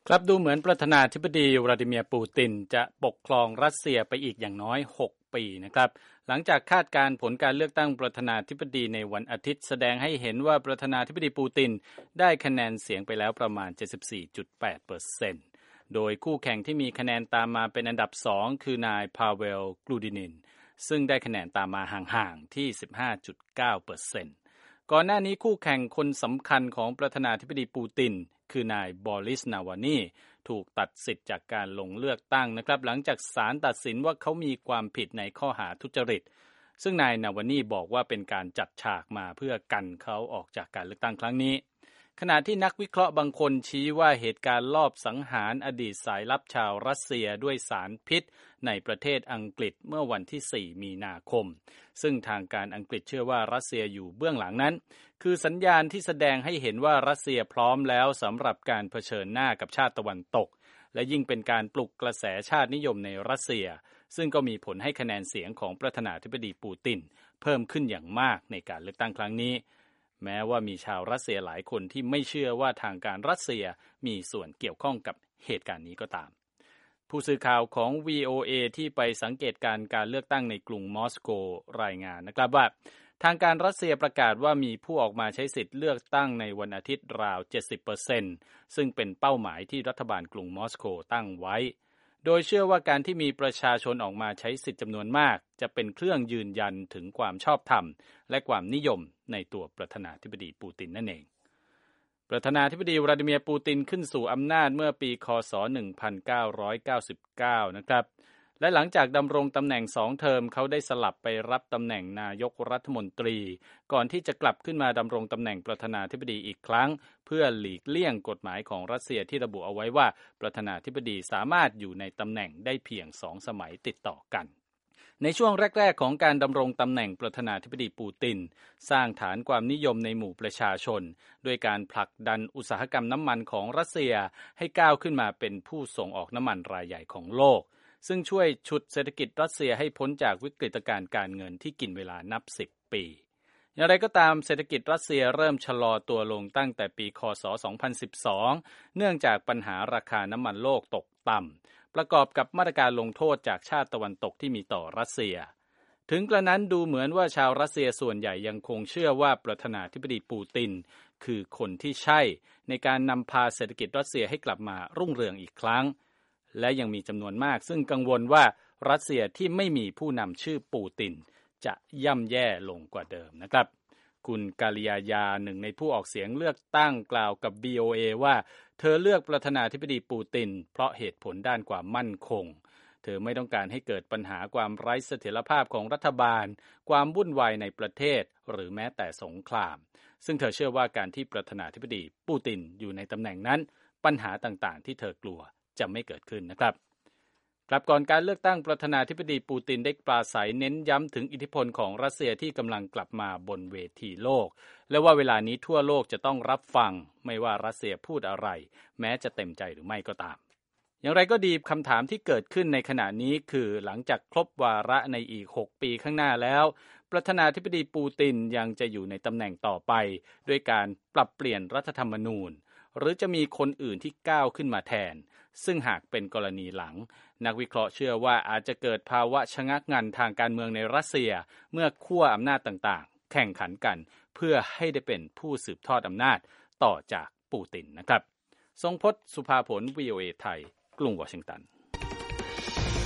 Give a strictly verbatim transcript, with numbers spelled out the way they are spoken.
ครับดูเหมือนประธานาธิบดีวลาดิเมียร์ปูตินจะปกครองรัสเซียไปอีกอย่างน้อยหกปีนะครับหลังจากคาดการณ์ผลการเลือกตั้งประธานาธิบดีในวันอาทิตย์แสดงให้เห็นว่าประธานาธิบดีปูตินได้คะแนนเสียงไปแล้วประมาณ เจ็ดสิบสี่จุดแปดเปอร์เซ็นต์ โดยคู่แข่งที่มีคะแนนตามมาเป็นอันดับสองคือนายพาเวลกลูดินินซึ่งได้คะแนนตามมาห่างๆที่ สิบห้าจุดเก้าเปอร์เซ็นต์ ก่อนหน้านี้คู่แข่งคนสำคัญของประธานาธิบดีปูตินคือนายบอริสนาวานีถูกตัดสิทธิ์จากการลงเลือกตั้งนะครับหลังจากศาลตัดสินว่าเขามีความผิดในข้อหาทุจริตซึ่งนายนาวานีบอกว่าเป็นการจัดฉากมาเพื่อกันเขาออกจากการเลือกตั้งครั้งนี้ขณะที่นักวิเคราะห์บางคนชี้ว่าเหตุการณ์ลอบสังหารอดีตสายลับชาวรัสเซียด้วยสารพิษในประเทศอังกฤษเมื่อวันที่สี่มีนาคมซึ่งทางการอังกฤษเชื่อว่ารัสเซียอยู่เบื้องหลังนั้นคือสัญญาณที่แสดงให้เห็นว่ารัสเซียพร้อมแล้วสำหรับการเผชิญหน้ากับชาติตะวันตกและยิ่งเป็นการปลุกกระแสชาตินิยมในรัสเซียซึ่งก็มีผลให้คะแนนเสียงของประธานาธิบดีปูตินเพิ่มขึ้นอย่างมากในการเลือกตั้งครั้งนี้แม้ว่ามีชาวรัสเซียหลายคนที่ไม่เชื่อว่าทางการรัสเซียมีส่วนเกี่ยวข้องกับเหตุการณ์นี้ก็ตามผู้สื่อข่าวของ วี โอ เอ ที่ไปสังเกตการการเลือกตั้งในกรุงมอสโกรายงานนะครับว่าทางการรัสเซียประกาศว่ามีผู้ออกมาใช้สิทธิ์เลือกตั้งในวันอาทิตย์ราว เจ็ดสิบเปอร์เซ็นต์ ซึ่งเป็นเป้าหมายที่รัฐบาลกรุงมอสโกตั้งไว้โดยเชื่อว่าการที่มีประชาชนออกมาใช้สิทธิ์จำนวนมากจะเป็นเครื่องยืนยันถึงความชอบธรรมและความนิยมในตัวประธานาธิบดีปูตินนั่นเองประธานาธิบดีวลาดิเมียร์ปูตินขึ้นสู่อำนาจเมื่อปีคศหนึ่งพันเก้าร้อยเก้าสิบเก้านะครับและหลังจากดำรงตำแหน่งสองเทอมเขาได้สลับไปรับตำแหน่งนายกรัฐมนตรีก่อนที่จะกลับขึ้นมาดำรงตำแหน่งประธานาธิบดีอีกครั้งเพื่อหลีกเลี่ยงกฎหมายของรัสเซียที่ระบุเอาไว้ว่าประธานาธิบดีสามารถอยู่ในตำแหน่งได้เพียงสองสมัยติดต่อกันในช่วงแรกๆของการดำรงตำแหน่งประธานาธิบดีปูตินสร้างฐานความนิยมในหมู่ประชาชนด้วยการผลักดันอุตสาหกรรมน้ำมันของรัสเซียให้ก้าวขึ้นมาเป็นผู้ส่งออกน้ำมันรายใหญ่ของโลกซึ่งช่วยฉุดเศรษฐกิจรัสเซียให้พ้นจากวิกฤตการณ์การเงินที่กินเวลานับสิบปีอย่างไรก็ตามเศรษฐกิจรัสเซียเริ่มชะลอตัวลงตั้งแต่ปีคศสองพันสิบสองเนื่องจากปัญหาราคาน้ำมันโลกตกต่ำประกอบกับมาตรการลงโทษจากชาติตะวันตกที่มีต่อรัสเซียถึงกระนั้นดูเหมือนว่าชาวรัสเซียส่วนใหญ่ยังคงเชื่อว่าประธานาธิบดีปูตินคือคนที่ใช่ในการนำพาเศรษฐกิจรัสเซียให้กลับมารุ่งเรืองอีกครั้งและยังมีจำนวนมากซึ่งกังวลว่ารัสเซียที่ไม่มีผู้นำชื่อปูตินจะย่ำแย่ลงกว่าเดิมนะครับคุณกาลิยายาหนึ่งในผู้ออกเสียงเลือกตั้งกล่าวกับ วี โอ เอ ว่าเธอเลือกประธานาธิบดีปูตินเพราะเหตุผลด้านความมั่นคงเธอไม่ต้องการให้เกิดปัญหาความไร้เสถียรภาพของรัฐบาลความวุ่นวายในประเทศหรือแม้แต่สงครามซึ่งเธอเชื่อว่าการที่ประธานาธิบดีปูตินอยู่ในตำแหน่งนั้นปัญหาต่างๆที่เธอกลัวจะไม่เกิดขึ้นนะครับกลับก่อนการเลือกตั้งประธานาธิบดีปูตินได้ปราศัยเน้นย้ำถึงอิทธิพลของรัสเซียที่กำลังกลับมาบนเวทีโลกและว่าเวลานี้ทั่วโลกจะต้องรับฟังไม่ว่ารัสเซียพูดอะไรแม้จะเต็มใจหรือไม่ก็ตามอย่างไรก็ดีคำถามที่เกิดขึ้นในขณะนี้คือหลังจากครบวาระในอีกหกปีข้างหน้าแล้วประธานาธิบดีปูตินยังจะอยู่ในตำแหน่งต่อไปด้วยการปรับเปลี่ยนรัฐธรรมนูญหรือจะมีคนอื่นที่ก้าวขึ้นมาแทนซึ่งหากเป็นกรณีหลังนักวิเคราะห์เชื่อว่าอาจจะเกิดภาวะชะงักงันทางการเมืองในรัสเซียเมื่อขั้วอำนาจต่างๆแข่งขันกันเพื่อให้ได้เป็นผู้สืบทอดอำนาจต่อจากปูตินนะครับทรงพจน์ สุภาผล วี โอ เอ ไทยกรุงวอชิงตัน